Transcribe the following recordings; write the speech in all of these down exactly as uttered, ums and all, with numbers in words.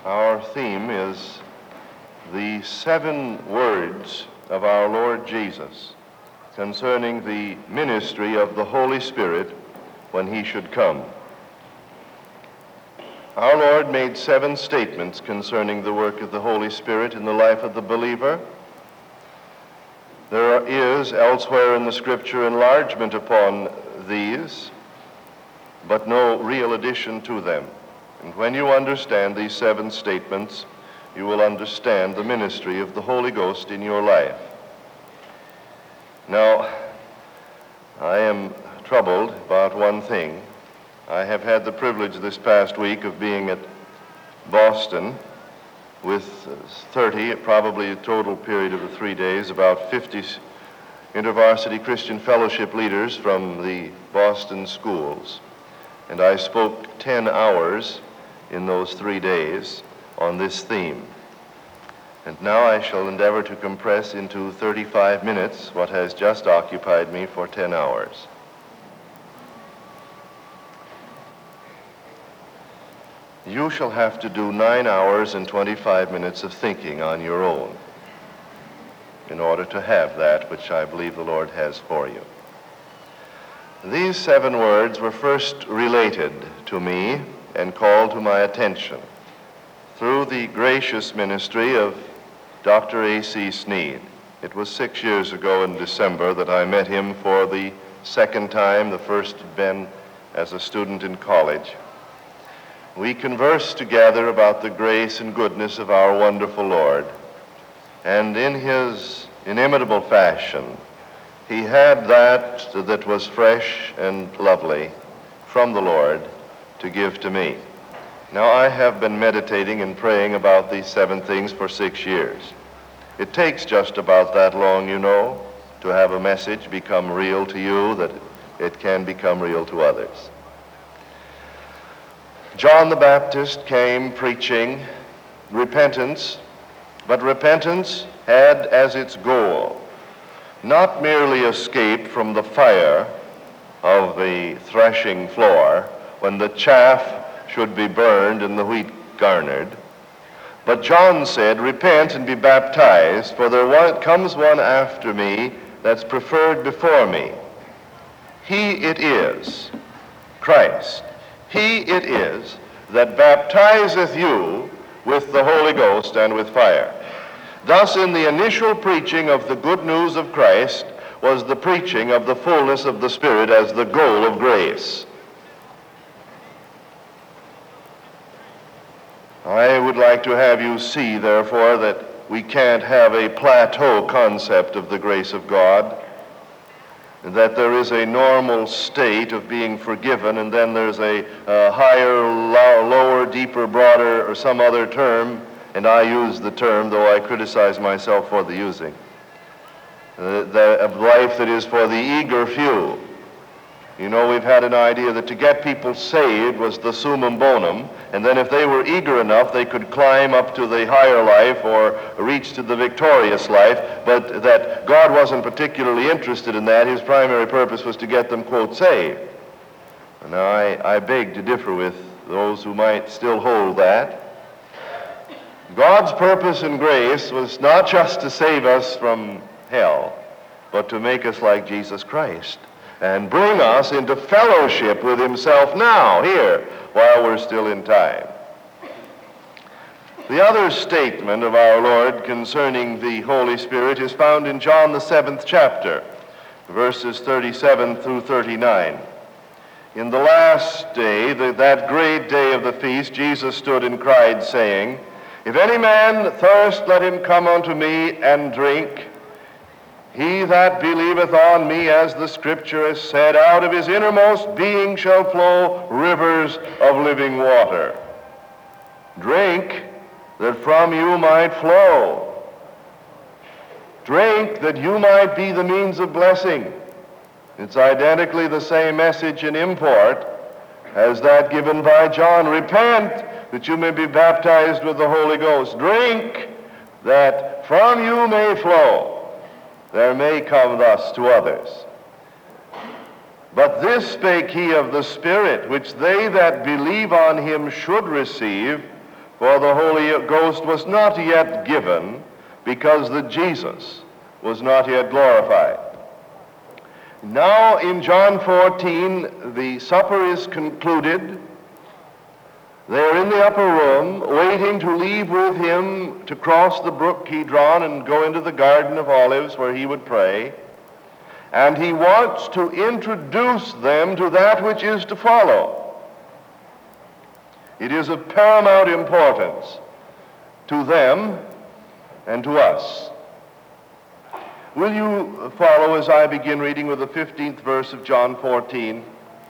Our theme is the seven words of our Lord Jesus concerning the ministry of the Holy Spirit when he should come. Our Lord made seven statements concerning the work of the Holy Spirit in the life of the believer. There is elsewhere in the Scripture enlargement upon these, but no real addition to them. And when you understand these seven statements, you will understand the ministry of the Holy Ghost in your life. Now, I am troubled about one thing. I have had the privilege this past week of being at Boston with thirty, probably a total period of the three days, about fifty InterVarsity Christian Fellowship leaders from the Boston schools. And I spoke ten hours in those three days on this theme. And now I shall endeavor to compress into thirty-five minutes what has just occupied me for ten hours. You shall have to do nine hours and twenty-five minutes of thinking on your own in order to have that which I believe the Lord has for you. These seven words were first related to me and called to my attention through the gracious ministry of Doctor A C Sneed. It was six years ago in December that I met him for the second time. The first had been as a student in college. We conversed together about the grace and goodness of our wonderful Lord, and in his inimitable fashion, he had that that was fresh and lovely from the Lord to give to me. Now, I have been meditating and praying about these seven things for six years. It takes just about that long, you know, to have a message become real to you, that it can become real to others. John the Baptist came preaching repentance, but repentance had as its goal not merely escape from the fire of the threshing floor when the chaff should be burned and the wheat garnered, but John said, repent and be baptized, for there one, comes one after me that's preferred before me. He it is, Christ, he it is that baptizeth you with the Holy Ghost and with fire. Thus, in the initial preaching of the good news of Christ was the preaching of the fullness of the Spirit as the goal of grace. I would like to have you see, therefore, that we can't have a plateau concept of the grace of God, that there is a normal state of being forgiven, and then there's a, a higher, low, lower, deeper, broader, or some other term, and I use the term, though I criticize myself for the using, uh, the of life that is for the eager few. You know, we've had an idea that to get people saved was the summum bonum, and then if they were eager enough, they could climb up to the higher life or reach to the victorious life, but that God wasn't particularly interested in that. His primary purpose was to get them, quote, saved. Now, I, I beg to differ with those who might still hold that. God's purpose and grace was not just to save us from hell, but to make us like Jesus Christ and bring us into fellowship with himself now, here, while we're still in time. The other statement of our Lord concerning the Holy Spirit is found in John the seventh chapter, verses thirty-seven through thirty-nine. In the last day, the, that great day of the feast, Jesus stood and cried, saying, if any man thirst, let him come unto me and drink. He that believeth on me, as the Scripture has said, out of his innermost being shall flow rivers of living water. Drink that from you might flow. Drink that you might be the means of blessing. It's identically the same message in import as that given by John. Repent that you may be baptized with the Holy Ghost. Drink that from you may flow. There may come thus to others. But this spake he of the Spirit, which they that believe on him should receive, for the Holy Ghost was not yet given because the Jesus was not yet glorified. Now in John fourteen, the supper is concluded. They're in the upper room, waiting to leave with him to cross the brook Kidron and go into the Garden of Olives where he would pray. And he wants to introduce them to that which is to follow. It is of paramount importance to them and to us. Will you follow as I begin reading with the fifteenth verse of John fourteen?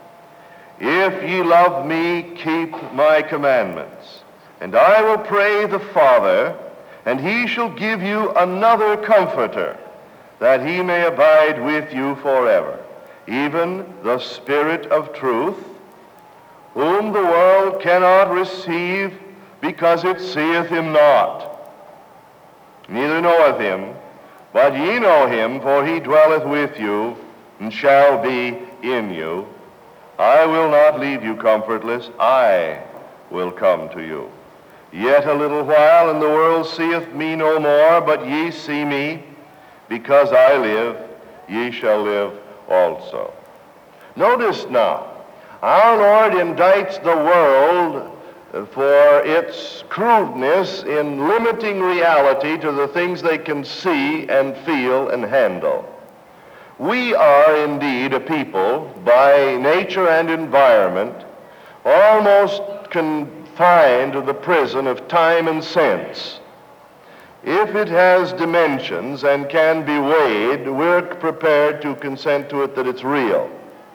If ye love me, keep my commandments. And I will pray the Father, and he shall give you another comforter, that he may abide with you forever, even the Spirit of truth, whom the world cannot receive, because it seeth him not, neither knoweth him. But ye know him, for he dwelleth with you, and shall be in you. I will not leave you comfortless, I will come to you. Yet a little while, and the world seeth me no more, but ye see me. Because I live, ye shall live also. Notice now, our Lord indicts the world for its crudeness in limiting reality to the things they can see and feel and handle. We are indeed a people, by nature and environment, almost confined to the prison of time and sense. If it has dimensions and can be weighed, we're prepared to consent to it that it's real.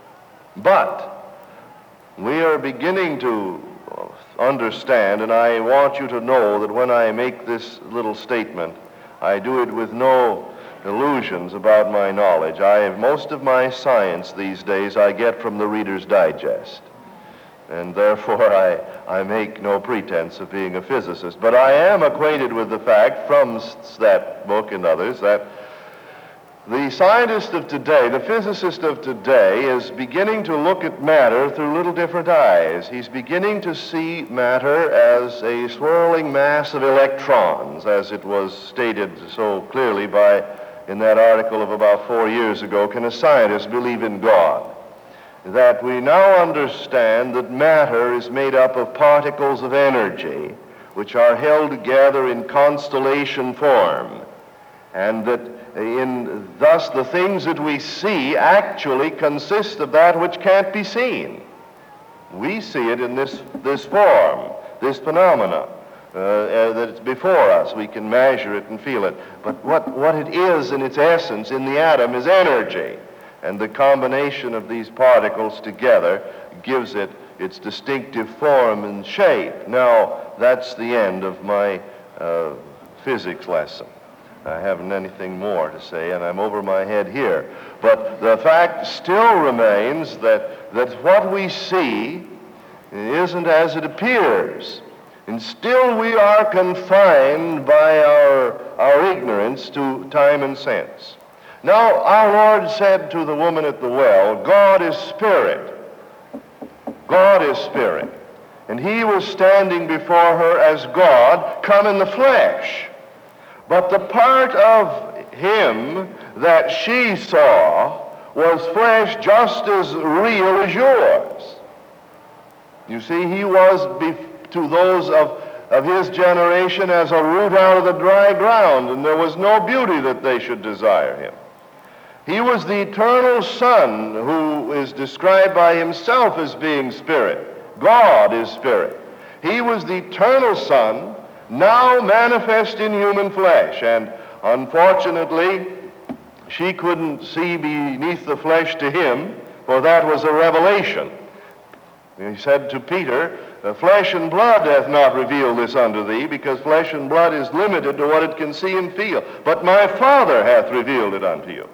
But we are beginning to understand, and I want you to know that when I make this little statement, I do it with no illusions about my knowledge. I have most of my science these days I get from the Reader's Digest, and therefore I, I make no pretense of being a physicist. But I am acquainted with the fact from that book and others that the scientist of today, the physicist of today, is beginning to look at matter through little different eyes. He's beginning to see matter as a swirling mass of electrons, as it was stated so clearly by in that article of about four years ago, Can a Scientist Believe in God? That we now understand that matter is made up of particles of energy which are held together in constellation form, and that in thus the things that we see actually consist of that which can't be seen. We see it in this, this form, this phenomena. Uh, uh, that it's before us. We can measure it and feel it. But what, what it is in its essence in the atom is energy. And the combination of these particles together gives it its distinctive form and shape. Now, that's the end of my uh, physics lesson. I haven't anything more to say, and I'm over my head here. But the fact still remains that, that what we see isn't as it appears. And still we are confined by our, our ignorance to time and sense. Now, our Lord said to the woman at the well, God is spirit. God is spirit. And he was standing before her as God come in the flesh. But the part of him that she saw was flesh just as real as yours. You see, he was before to those of, of his generation as a root out of the dry ground, and there was no beauty that they should desire him. He was the eternal Son who is described by himself as being spirit. God is spirit. He was the eternal Son, now manifest in human flesh, and unfortunately, she couldn't see beneath the flesh to him, for that was a revelation. He said to Peter, flesh and blood hath not revealed this unto thee, because flesh and blood is limited to what it can see and feel. But my Father hath revealed it unto you.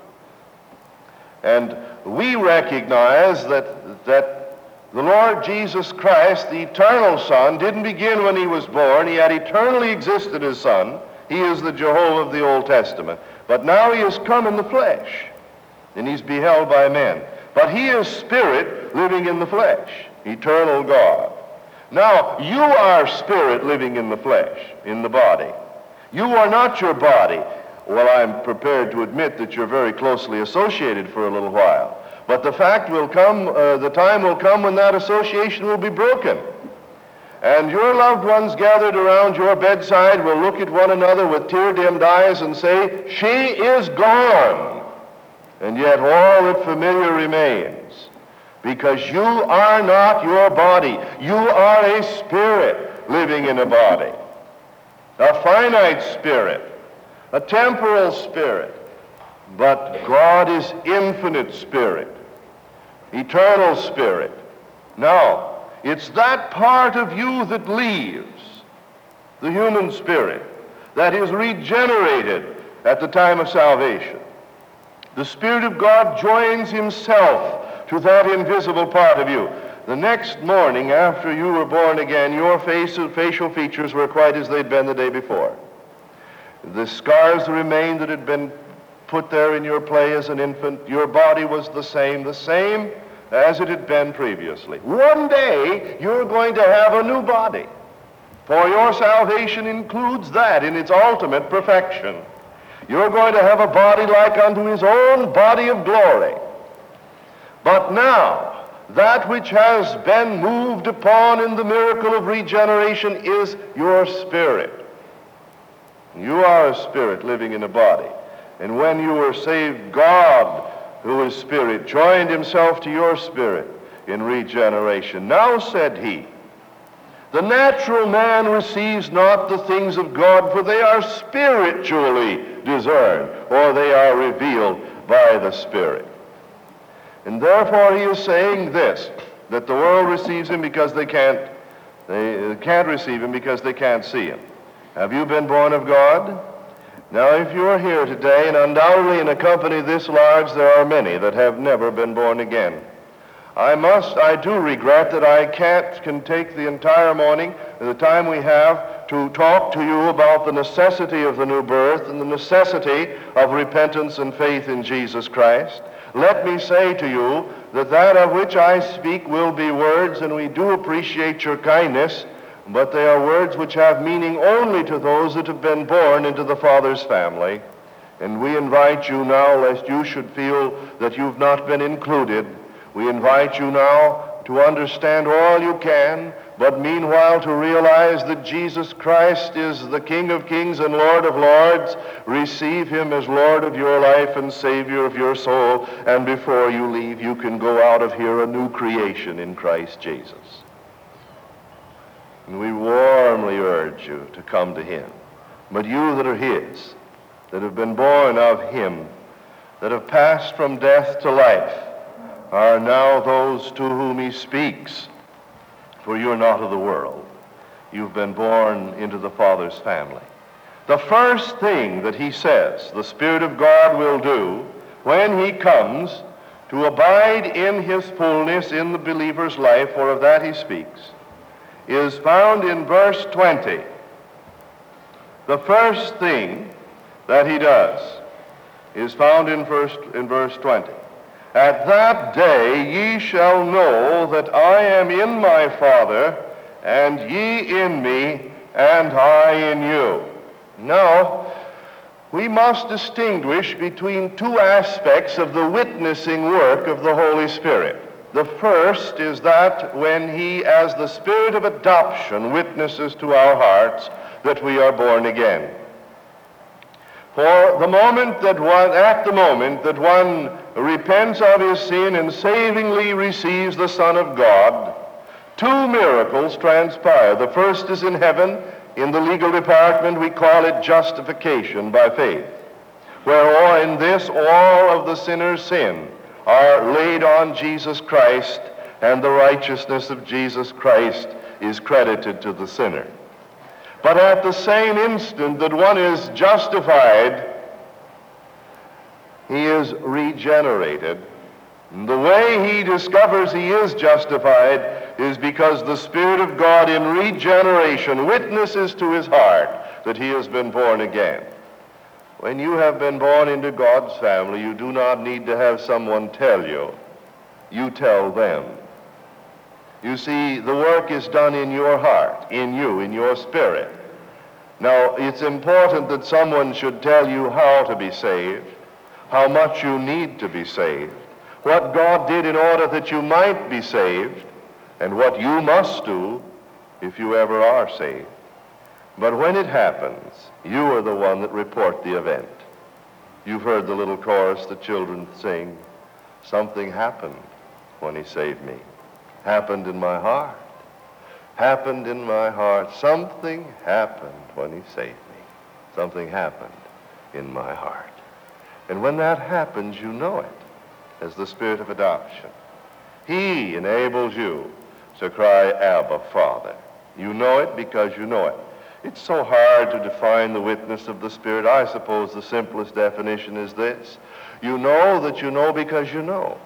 And we recognize that, that the Lord Jesus Christ, the eternal Son, didn't begin when he was born. He had eternally existed as Son. He is the Jehovah of the Old Testament. But now he has come in the flesh, and he's beheld by men. But he is spirit living in the flesh, eternal God. Now, you are spirit living in the flesh, in the body. You are not your body. Well, I'm prepared to admit that you're very closely associated for a little while. But the fact will come, uh, the time will come when that association will be broken. And your loved ones gathered around your bedside will look at one another with tear-dimmed eyes and say, she is gone. And yet all that familiar remains, because you are not your body. You are a spirit living in a body, a finite spirit, a temporal spirit. But God is infinite spirit, eternal spirit. Now, it's that part of you that leaves, the human spirit, that is regenerated at the time of salvation. The Spirit of God joins himself to that invisible part of you. The next morning after you were born again, your face, facial features were quite as they'd been the day before. The scars remained that had been put there in your play as an infant. Your body was the same, the same as it had been previously. One day, you're going to have a new body, for your salvation includes that in its ultimate perfection. You're going to have a body like unto his own body of glory. But now, that which has been moved upon in the miracle of regeneration is your spirit. You are a spirit living in a body. And when you were saved, God, who is spirit, joined himself to your spirit in regeneration. Now, said he, the natural man receives not the things of God, for they are spiritually discerned, or they are revealed by the Spirit. And therefore he is saying this, that the world receives him because they can't, they can't receive him because they can't see him. Have you been born of God? Now, if you are here today, and undoubtedly in a company this large, there are many that have never been born again. I must, I do regret that I can't, can take the entire morning, the time we have, to talk to you about the necessity of the new birth and the necessity of repentance and faith in Jesus Christ. Let me say to you that that of which I speak will be words, and we do appreciate your kindness, but they are words which have meaning only to those that have been born into the Father's family. And we invite you now, lest you should feel that you've not been included, we invite you now to understand all you can, but meanwhile to realize that Jesus Christ is the King of kings and Lord of lords. Receive him as Lord of your life and Savior of your soul, and before you leave, you can go out of here a new creation in Christ Jesus. And we warmly urge you to come to him. But you that are his, that have been born of him, that have passed from death to life, are now those to whom he speaks. For you're not of the world. You've been born into the Father's family. The first thing that he says the Spirit of God will do when he comes to abide in his fullness in the believer's life, for of that he speaks, is found in verse twenty. The first thing that he does is found in, first, in verse twenty. At that day ye shall know that I am in my Father, and ye in me, and I in you. Now, we must distinguish between two aspects of the witnessing work of the Holy Spirit. The first is that when he, as the Spirit of adoption, witnesses to our hearts that we are born again. For the moment that one, at the moment that one repents of his sin and savingly receives the Son of God, two miracles transpire. The first is in heaven. In the legal department, we call it justification by faith, where in this all of the sinner's sin are laid on Jesus Christ, and the righteousness of Jesus Christ is credited to the sinner. But at the same instant that one is justified, he is regenerated. And the way he discovers he is justified is because the Spirit of God in regeneration witnesses to his heart that he has been born again. When you have been born into God's family, you do not need to have someone tell you. You tell them. You see, the work is done in your heart, in you, in your spirit. Now, it's important that someone should tell you how to be saved, how much you need to be saved, what God did in order that you might be saved, and what you must do if you ever are saved. But when it happens, you are the one that report the event. You've heard the little chorus the children sing, "Something happened when he saved me. Happened in my heart. Happened in my heart. Something happened when he saved me. Something happened in my heart." And when that happens, you know it as the Spirit of adoption. He enables you to cry, "Abba, Father." You know it because you know it. It's so hard to define the witness of the Spirit. I suppose the simplest definition is this: you know that you know because you know.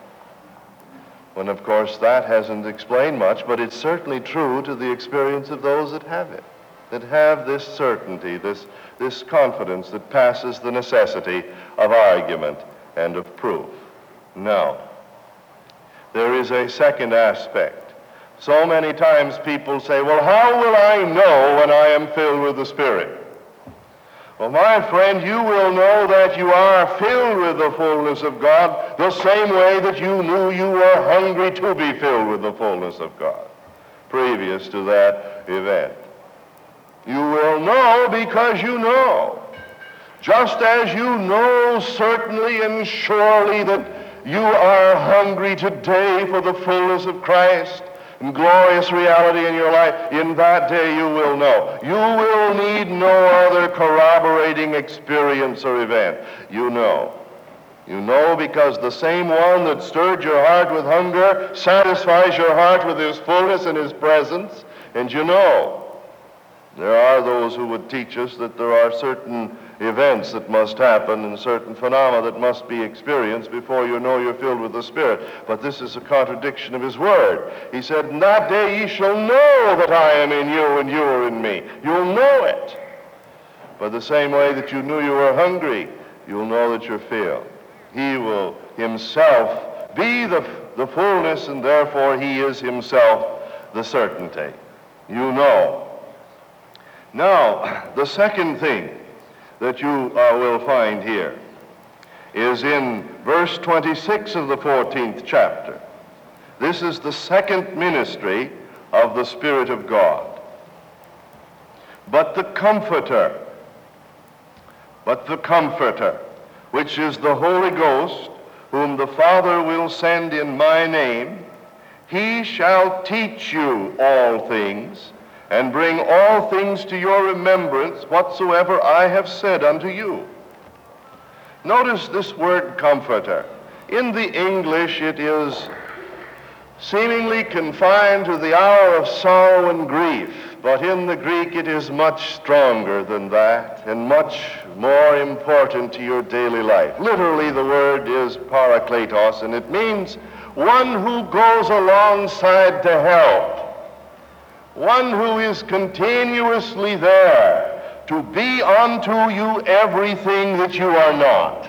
When, of course, that hasn't explained much, but it's certainly true to the experience of those that have it, that have this certainty, this, this confidence that passes the necessity of argument and of proof. Now, there is a second aspect. So many times people say, "Well, how will I know when I am filled with the Spirit?" Well, my friend, you will know that you are filled with the fullness of God the same way that you knew you were hungry to be filled with the fullness of God previous to that event. You will know because you know. Just as you know certainly and surely that you are hungry today for the fullness of Christ and glorious reality in your life, in that day you will know. You will need no other corroborating experience or event. You know. You know because the same one that stirred your heart with hunger satisfies your heart with his fullness and his presence, and you know. There are those who would teach us that there are certain events that must happen and certain phenomena that must be experienced before you know you're filled with the Spirit. But this is a contradiction of his word. He said, "In that day ye shall know that I am in you and you are in me." You'll know it. By the same way that you knew you were hungry, you'll know that you're filled. He will himself be the, the fullness, and therefore he is himself the certainty. You know. Now, the second thing that you uh, will find here is in verse twenty-six of the fourteenth chapter. This is the second ministry of the Spirit of God. But the Comforter, but the Comforter, which is the Holy Ghost, whom the Father will send in my name, he shall teach you all things, and bring all things to your remembrance whatsoever I have said unto you. Notice this word Comforter. In the English it is seemingly confined to the hour of sorrow and grief, but in the Greek it is much stronger than that and much more important to your daily life. Literally the word is parakletos, and it means one who goes alongside to help. One who is continuously there to be unto you everything that you are not.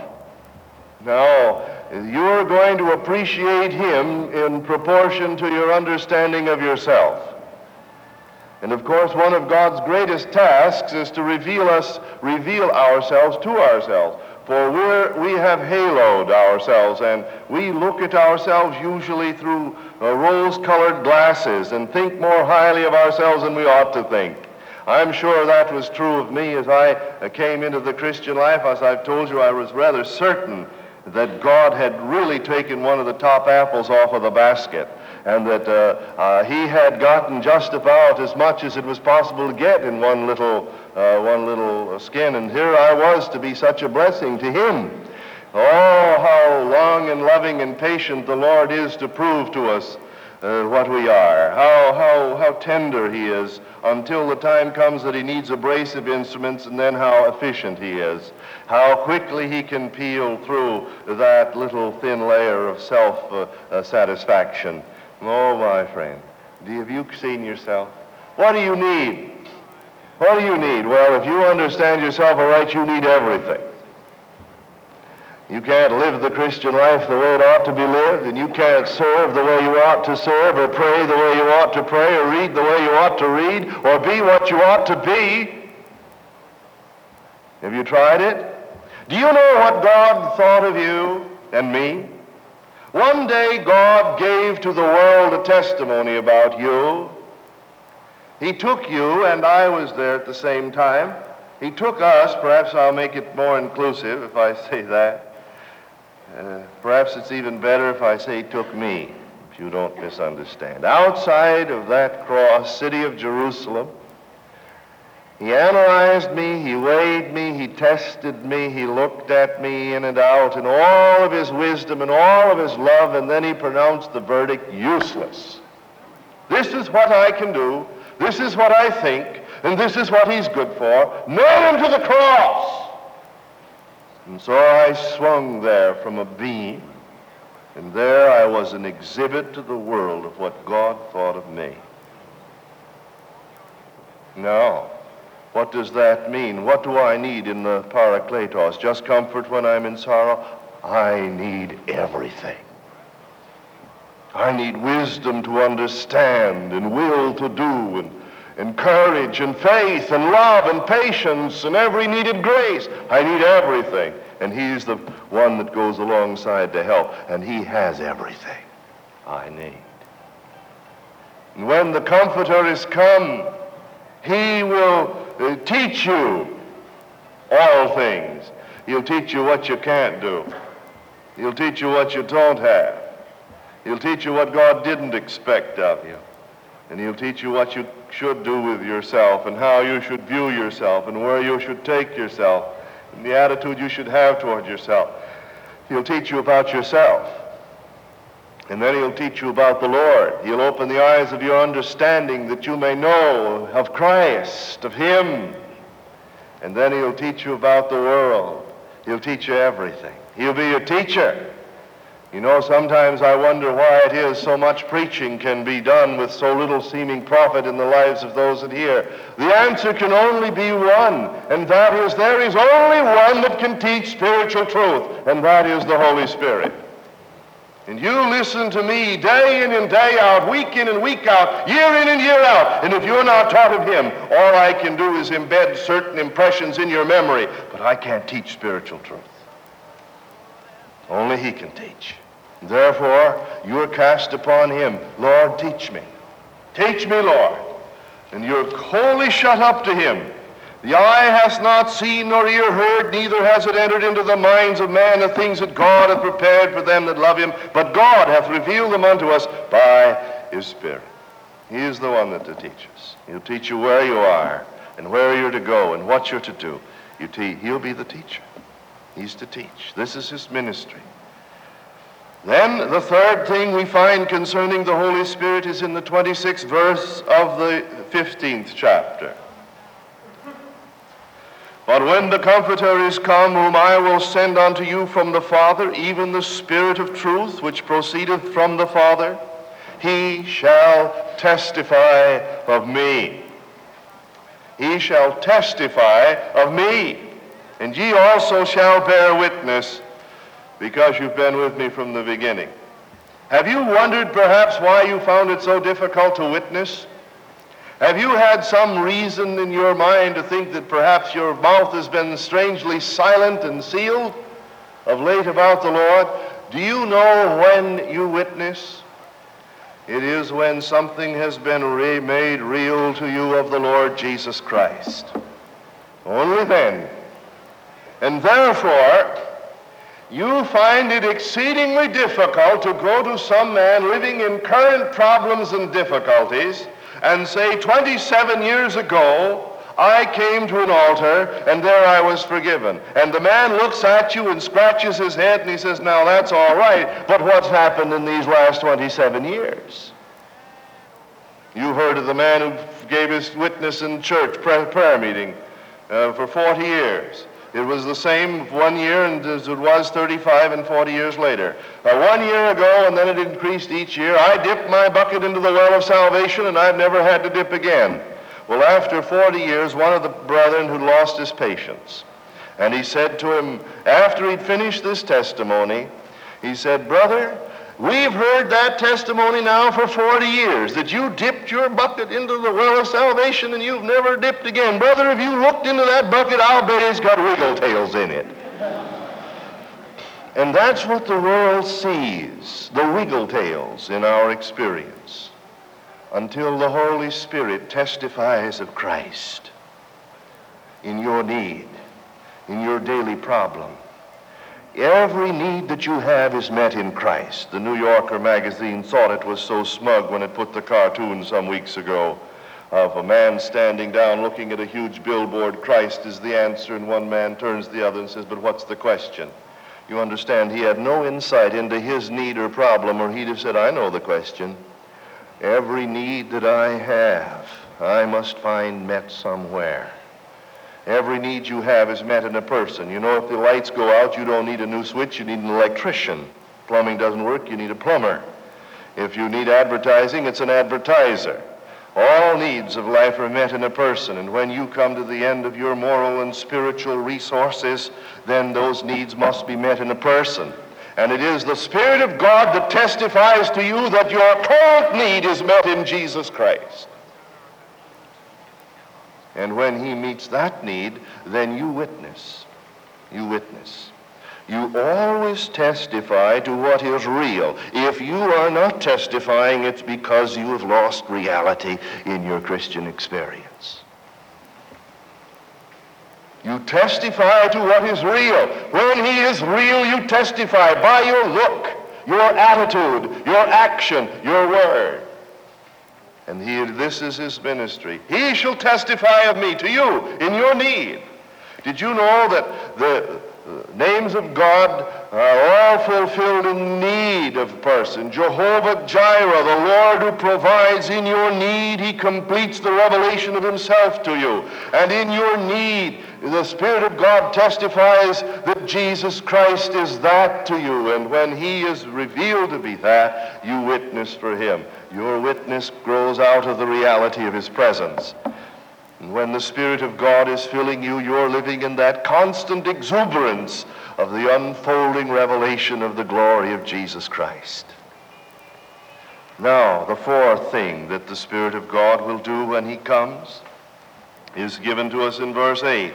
Now, you're going to appreciate him in proportion to your understanding of yourself. And of course, one of God's greatest tasks is to reveal us, reveal ourselves to ourselves. For we're, we have haloed ourselves, and we look at ourselves usually through uh, rose-colored glasses and think more highly of ourselves than we ought to think. I'm sure that was true of me as I uh, came into the Christian life. As I've told you, I was rather certain that God had really taken one of the top apples off of the basket, and that uh, uh, he had gotten just about as much as it was possible to get in one little, uh, one little skin, and here I was to be such a blessing to him. Oh, how long and loving and patient the Lord is to prove to us uh, what we are. How, how, how tender he is until the time comes that he needs abrasive instruments, and then how efficient he is. How quickly he can peel through that little thin layer of self-satisfaction. Uh, uh, Oh, my friend, have you seen yourself? What do you need? What do you need? Well, if you understand yourself aright, you need everything. You can't live the Christian life the way it ought to be lived, and you can't serve the way you ought to serve, or pray the way you ought to pray, or read the way you ought to read, or be what you ought to be. Have you tried it? Do you know what God thought of you and me? One day God gave to the world a testimony about you. He took you, and I was there at the same time. He took us. Perhaps I'll make it more inclusive if I say that. Uh, perhaps it's even better if I say he took me, if you don't misunderstand. Outside of that cross, city of Jerusalem, he analyzed me, he weighed me, he tested me, he looked at me in and out in all of his wisdom and all of his love, and then he pronounced the verdict useless. This is what I can do, this is what I think, and this is what he's good for. Nail him to the cross! And so I swung there from a beam, and there I was an exhibit to the world of what God thought of me. Now, what does that mean? What do I need in the Parakletos? Just comfort when I'm in sorrow? I need everything. I need wisdom to understand, and will to do, and, and courage, and faith, and love, and patience, and every needed grace. I need everything. And he's the one that goes alongside to help. And he has everything I need. And when the Comforter is come, he will uh, teach you all things. He'll teach you what you can't do. He'll teach you what you don't have. He'll teach you what God didn't expect of you. And he'll teach you what you should do with yourself, and how you should view yourself, and where you should take yourself, and the attitude you should have toward yourself. He'll teach you about yourself. And then he'll teach you about the Lord. He'll open the eyes of your understanding that you may know of Christ, of him. And then he'll teach you about the world. He'll teach you everything. He'll be your teacher. You know, sometimes I wonder why it is so much preaching can be done with so little seeming profit in the lives of those that hear. The answer can only be one, and that is there is only one that can teach spiritual truth, and that is the Holy Spirit. And you listen to me day in and day out, week in and week out, year in and year out, and if you're not taught of him, all I can do is embed certain impressions in your memory, but I can't teach spiritual truth. Only he can teach. Therefore, you are cast upon him. Lord, teach me. Teach me, Lord. And you're wholly shut up to him. The eye hath not seen nor ear heard, neither has it entered into the minds of man the things that God hath prepared for them that love him. But God hath revealed them unto us by his Spirit. He is the one that to teach us. He'll teach you where you are, and where you're to go, and what you're to do. You te- he'll be the teacher. He's to teach. This is his ministry. Then the third thing we find concerning the Holy Spirit is in the twenty-sixth verse of the fifteenth chapter. But when the Comforter is come, whom I will send unto you from the Father, even the Spirit of truth, which proceedeth from the Father, he shall testify of me. He shall testify of me. And ye also shall bear witness, because you've been with me from the beginning. Have you wondered perhaps why you found it so difficult to witness? Have you had some reason in your mind to think that perhaps your mouth has been strangely silent and sealed of late about the Lord? Do you know when you witness? It is when something has been re- made real to you of the Lord Jesus Christ. Only then. And therefore, you find it exceedingly difficult to go to some man living in current problems and difficulties and say, twenty-seven years ago, I came to an altar and there I was forgiven. And the man looks at you and scratches his head and he says, now that's all right, but what's happened in these last twenty-seven years? You heard of the man who gave his witness in church prayer meeting uh, for forty years. It was the same one year and as it was thirty-five and forty years later. Uh, one year ago, and then it increased each year, I dipped my bucket into the well of salvation, and I've never had to dip again. Well, after forty years, one of the brethren who lost his patience, And he said to him, after he'd finished this testimony, he said, brother, we've heard that testimony now for forty years, that you dipped your bucket into the well of salvation and you've never dipped again. Brother, if you looked into that bucket, I'll bet it's got wiggle tails in it. And that's what the world sees, the wiggle tails in our experience, until the Holy Spirit testifies of Christ in your need, in your daily problem. Every need that you have is met in Christ. The New Yorker magazine thought it was so smug when it put the cartoon some weeks ago of a man standing down looking at a huge billboard, Christ is the answer, and one man turns to the other and says, but what's the question? You understand, he had no insight into his need or problem, or he'd have said, I know the question. Every need that I have, I must find met somewhere. Every need you have is met in a person. You know, if the lights go out, you don't need a new switch, you need an electrician. Plumbing doesn't work, you need a plumber. If you need advertising, it's an advertiser. All needs of life are met in a person, and when you come to the end of your moral and spiritual resources, then those needs must be met in a person. And it is the Spirit of God that testifies to you that your current need is met in Jesus Christ. And when he meets that need, then you witness. You witness. You always testify to what is real. If you are not testifying, it's because you have lost reality in your Christian experience. You testify to what is real. When he is real, you testify by your look, your attitude, your action, your word. And he, this is his ministry. He shall testify of me to you in your need. Did you know that the The names of God are all fulfilled in need of a person? Jehovah Jireh, the Lord who provides in your need, he completes the revelation of himself to you. And in your need, the Spirit of God testifies that Jesus Christ is that to you. And when he is revealed to be that, you witness for him. Your witness grows out of the reality of his presence. And when the Spirit of God is filling you, you're living in that constant exuberance of the unfolding revelation of the glory of Jesus Christ. Now, the fourth thing that the Spirit of God will do when he comes is given to us in verse eight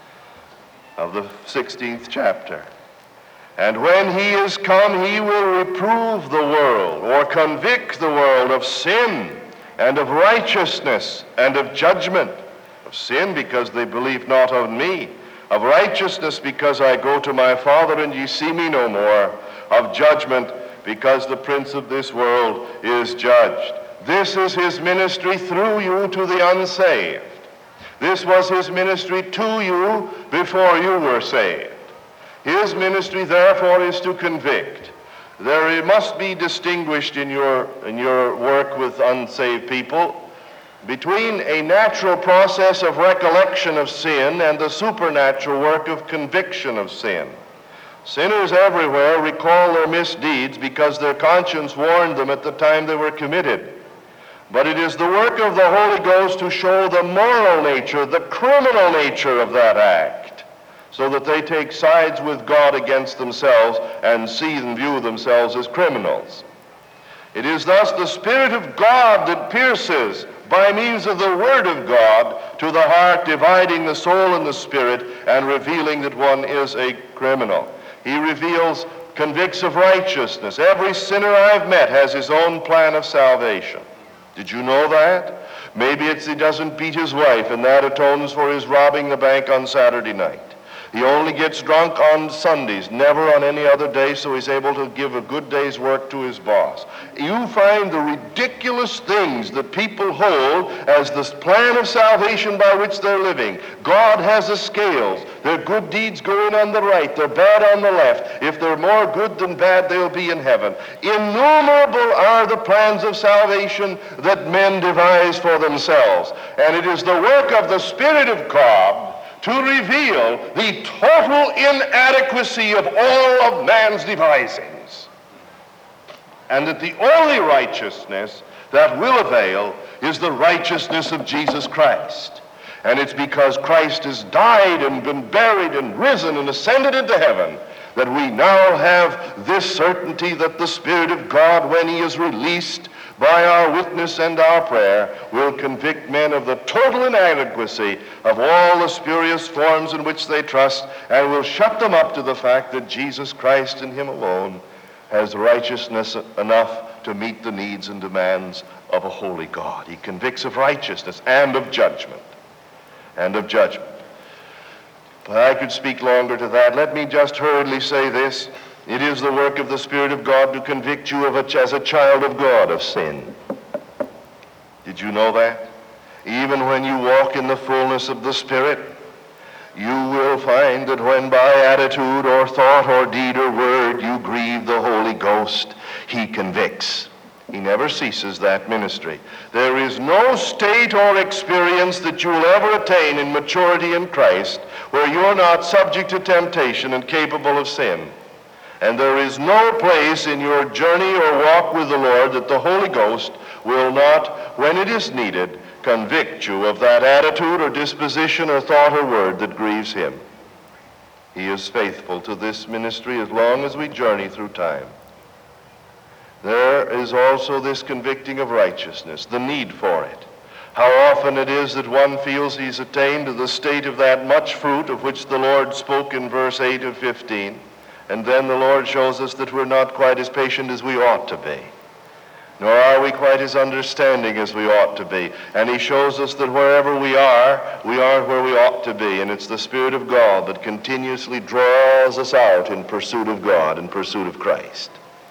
of the sixteenth chapter. And when he is come, he will reprove the world, or convict the world of sin and of righteousness and of judgment. Of sin, because they believe not on me. Of righteousness, because I go to my Father and ye see me no more. Of judgment, because the prince of this world is judged. This is his ministry through you to the unsaved. This was his ministry to you before you were saved. His ministry, therefore, is to convict. There must be distinguished in your, in your work with unsaved people between a natural process of recollection of sin and the supernatural work of conviction of sin. Sinners everywhere recall their misdeeds because their conscience warned them at the time they were committed. But it is the work of the Holy Ghost to show the moral nature, the criminal nature of that act, so that they take sides with God against themselves and see and view themselves as criminals. It is thus the Spirit of God that pierces by means of the Word of God to the heart, dividing the soul and the spirit and revealing that one is a criminal. He reveals, convicts of righteousness. Every sinner I've met has his own plan of salvation. Did you know that? Maybe it's he doesn't beat his wife, and that atones for his robbing the bank on Saturday night. He only gets drunk on Sundays, never on any other day, so he's able to give a good day's work to his boss. You find the ridiculous things that people hold as the plan of salvation by which they're living. God has a scales. Their good deeds go in on the right, their bad on the left. If they're more good than bad, they'll be in heaven. Innumerable are the plans of salvation that men devise for themselves. And it is the work of the Spirit of God to reveal the total inadequacy of all of man's devisings. And that the only righteousness that will avail is the righteousness of Jesus Christ. And it's because Christ has died and been buried and risen and ascended into heaven that we now have this certainty that the Spirit of God, when he is released by our witness and our prayer, will convict men of the total inadequacy of all the spurious forms in which they trust, and will shut them up to the fact that Jesus Christ and him alone has righteousness enough to meet the needs and demands of a holy God. He convicts of righteousness and of judgment. And of judgment. But I could speak longer to that. Let me just hurriedly say this. It is the work of the Spirit of God to convict you of a, as a child of God of sin. Did you know that? Even when you walk in the fullness of the Spirit, you will find that when by attitude or thought or deed or word you grieve the Holy Ghost, he convicts. He never ceases that ministry. There is no state or experience that you will ever attain in maturity in Christ where you're not subject to temptation and capable of sin. And there is no place in your journey or walk with the Lord that the Holy Ghost will not, when it is needed, convict you of that attitude or disposition or thought or word that grieves him. He is faithful to this ministry as long as we journey through time. There is also this convicting of righteousness, the need for it. How often it is that one feels he's attained to the state of that much fruit of which the Lord spoke in verse eight of fifteen, and then the Lord shows us that we're not quite as patient as we ought to be, nor are we quite as understanding as we ought to be. And he shows us that wherever we are, we are where we ought to be, and it's the Spirit of God that continuously draws us out in pursuit of God, in pursuit of Christ.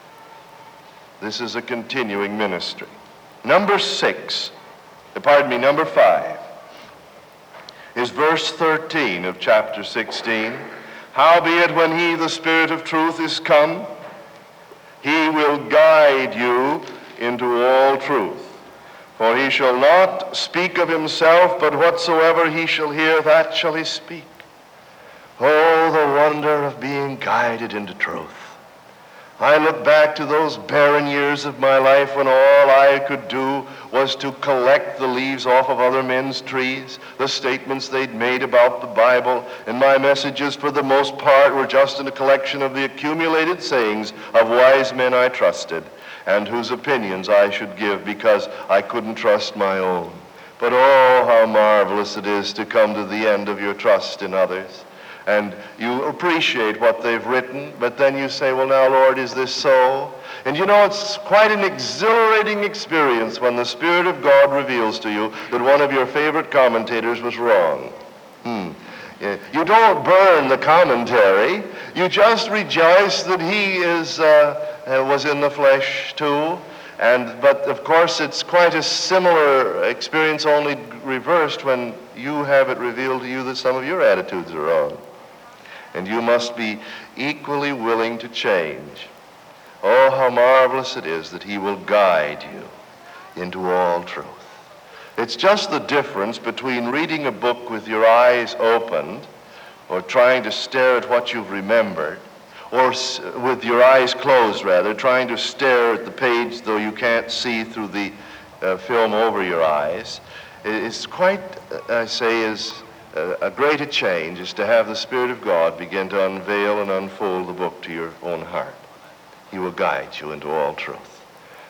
This is a continuing ministry. Number six, pardon me, number five, is verse thirteen of chapter sixteen. Howbeit when he, the Spirit of truth, is come, he will guide you into all truth. For he shall not speak of himself, but whatsoever he shall hear, that shall he speak. Oh, the wonder of being guided into truth. I look back to those barren years of my life when all I could do was to collect the leaves off of other men's trees, the statements they'd made about the Bible, and my messages for the most part were just a collection of the accumulated sayings of wise men I trusted and whose opinions I should give because I couldn't trust my own. But oh, how marvelous it is to come to the end of your trust in others. And you appreciate what they've written, but then you say, well, now, Lord, is this so? And you know, it's quite an exhilarating experience when the Spirit of God reveals to you that one of your favorite commentators was wrong. Hmm. You don't burn the commentary. You just rejoice that he is uh, was in the flesh too. And but of course, it's quite a similar experience, only reversed when you have it revealed to you that some of your attitudes are wrong. And you must be equally willing to change. Oh, how marvelous it is that he will guide you into all truth. It's just the difference between reading a book with your eyes opened or trying to stare at what you've remembered, or with your eyes closed, rather, trying to stare at the page though you can't see through the uh, film over your eyes. It's quite, I say, is a great a change is to have the Spirit of God begin to unveil and unfold the book to your own heart. He will guide you into all truth.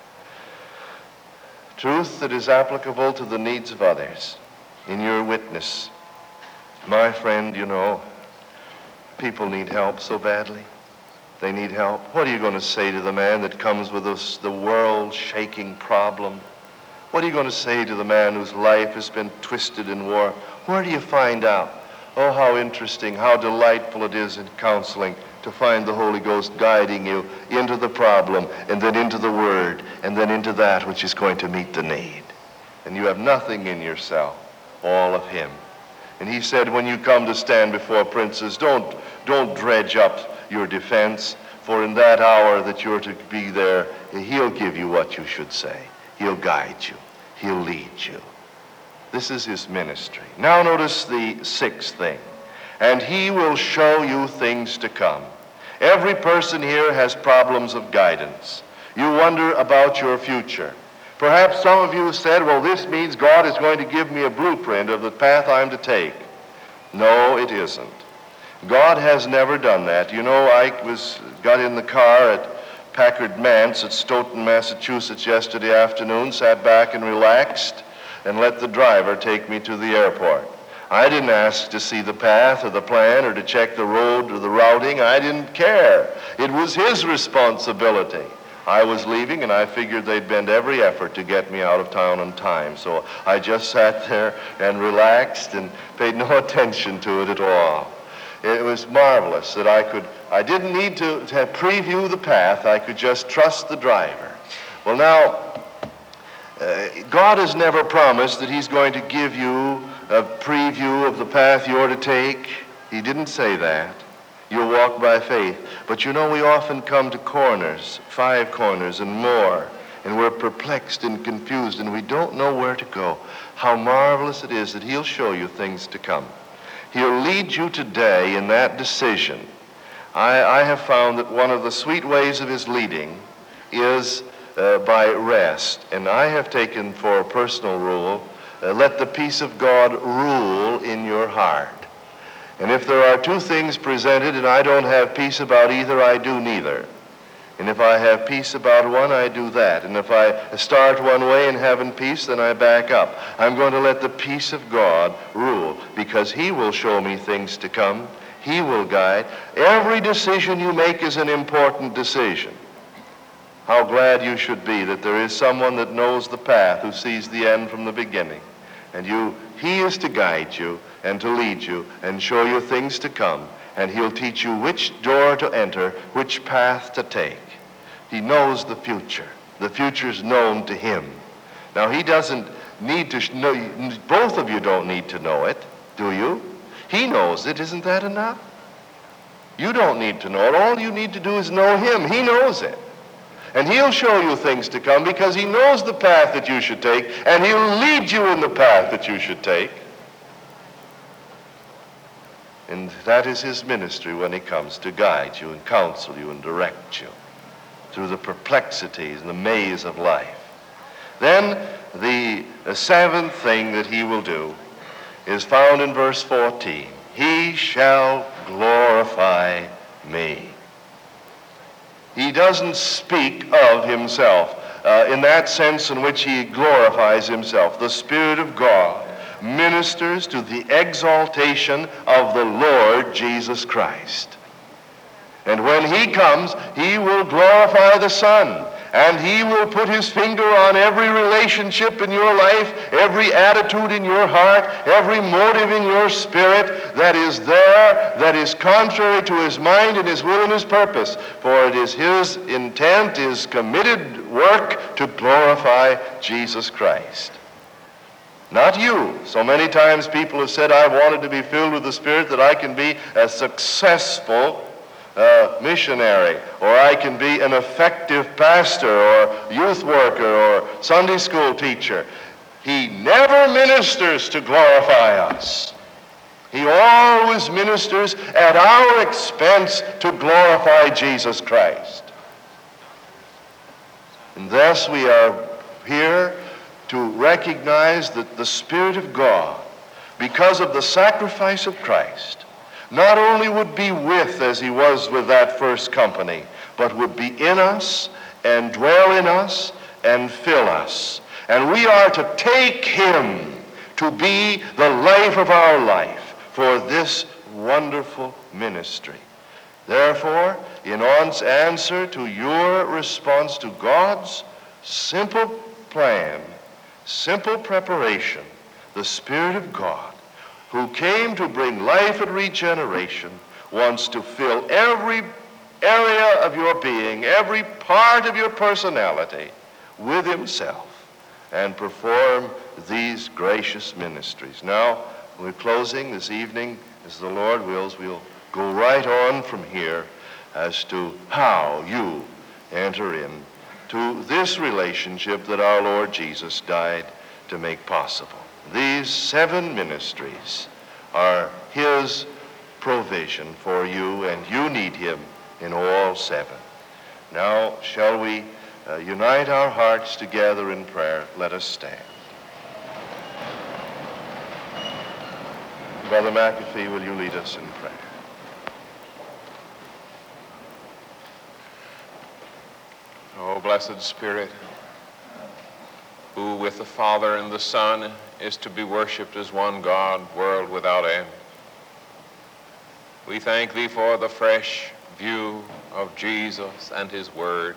Truth that is applicable to the needs of others in your witness. My friend, you know, people need help so badly. They need help. What are you going to say to the man that comes with us, the world-shaking problem? What are you going to say to the man whose life has been twisted in war? Where do you find out? Oh, how interesting, how delightful it is in counseling to find the Holy Ghost guiding you into the problem, and then into the Word, and then into that which is going to meet the need. And you have nothing in yourself, all of him. And he said, when you come to stand before princes, don't, don't dredge up your defense, for in that hour that you're to be there, he'll give you what you should say. He'll guide you. He'll lead you. This is his ministry. Now notice the sixth thing. And he will show you things to come. Every person here has problems of guidance. You wonder about your future. Perhaps some of you said, well, this means God is going to give me a blueprint of the path I'm to take. No, it isn't. God has never done that. You know, I was got in the car at Packard Manse at Stoughton, Massachusetts yesterday afternoon, sat back and relaxed, and let the driver take me to the airport. I didn't ask to see the path or the plan or to check the road or the routing. I didn't care. It was his responsibility. I was leaving, and I figured they'd bend every effort to get me out of town on time. So I just sat there and relaxed and paid no attention to it at all. It was marvelous that I could, I didn't need to, to preview the path. I could just trust the driver. Well, now, uh, God has never promised that he's going to give you a preview of the path you're to take. He didn't say that. You'll walk by faith. But you know, we often come to corners, five corners and more, and we're perplexed and confused, and we don't know where to go. How marvelous it is that he'll show you things to come. He'll lead you today in that decision. I, I have found that one of the sweet ways of his leading is uh, by rest. And I have taken for a personal rule, uh, let the peace of God rule in your heart. And if there are two things presented and I don't have peace about either, I do neither. And if I have peace about one, I do that. And if I start one way and haven't peace, then I back up. I'm going to let the peace of God rule, because he will show me things to come. He will guide. Every decision you make is an important decision. How glad you should be that there is someone that knows the path, who sees the end from the beginning. And you, he is to guide you and to lead you and show you things to come. And he'll teach you which door to enter, which path to take. He knows the future. The future's known to him. Now, he doesn't need to know, both of you don't need to know it, do you? He knows it. Isn't that enough? You don't need to know it. All you need to do is know him. He knows it. And he'll show you things to come, because he knows the path that you should take, and he'll lead you in the path that you should take. And that is his ministry when he comes, to guide you and counsel you and direct you through the perplexities and the maze of life. Then the, the seventh thing that he will do is found in verse fourteen. He shall glorify me. He doesn't speak of himself uh, in that sense in which he glorifies himself. The Spirit of God ministers to the exaltation of the Lord Jesus Christ. And when he comes, he will glorify the Son, and he will put his finger on every relationship in your life, every attitude in your heart, every motive in your spirit that is there, that is contrary to his mind and his will and his purpose. For it is his intent, his committed work, to glorify Jesus Christ. Not you. So many times people have said, I wanted to be filled with the Spirit that I can be a successful uh, missionary, or I can be an effective pastor or youth worker or Sunday school teacher. He never ministers to glorify us. He always ministers at our expense to glorify Jesus Christ. And thus we are here to recognize that the Spirit of God, because of the sacrifice of Christ, not only would be with, as he was with that first company, but would be in us and dwell in us and fill us. And we are to take him to be the life of our life for this wonderful ministry. Therefore, in answer to your response to God's simple plan, simple preparation, the Spirit of God, who came to bring life and regeneration, wants to fill every area of your being, every part of your personality with himself and perform these gracious ministries. Now, we're closing this evening. As the Lord wills, we'll go right on from here as to how you enter in to this relationship that our Lord Jesus died to make possible. These seven ministries are his provision for you, and you need him in all seven. Now, shall we uh, unite our hearts together in prayer. Let us stand. Brother McAfee, will you lead us in prayer? O blessed Spirit, who with the Father and the Son is to be worshipped as one God, world without end, we thank thee for the fresh view of Jesus and his word,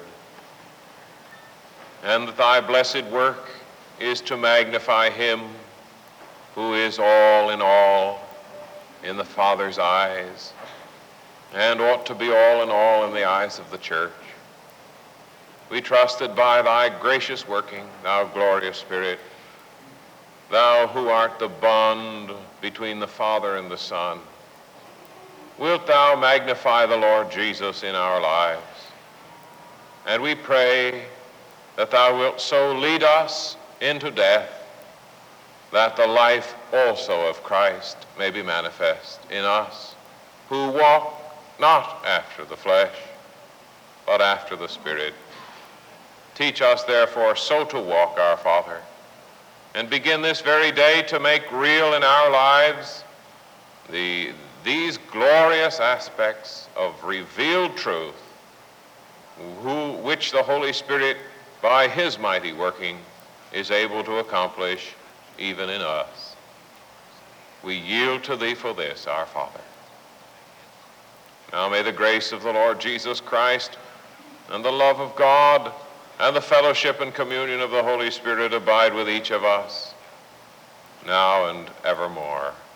and that thy blessed work is to magnify him who is all in all in the Father's eyes, and ought to be all in all in the eyes of the church. We trust that by thy gracious working, thou glorious Spirit, thou who art the bond between the Father and the Son, wilt thou magnify the Lord Jesus in our lives. And we pray that thou wilt so lead us into death that the life also of Christ may be manifest in us, who walk not after the flesh, but after the Spirit. Teach us, therefore, so to walk, our Father, and begin this very day to make real in our lives the, these glorious aspects of revealed truth, who, which the Holy Spirit, by his mighty working, is able to accomplish even in us. We yield to thee for this, our Father. Now may the grace of the Lord Jesus Christ and the love of God and the fellowship and communion of the Holy Spirit abide with each of us, now and evermore.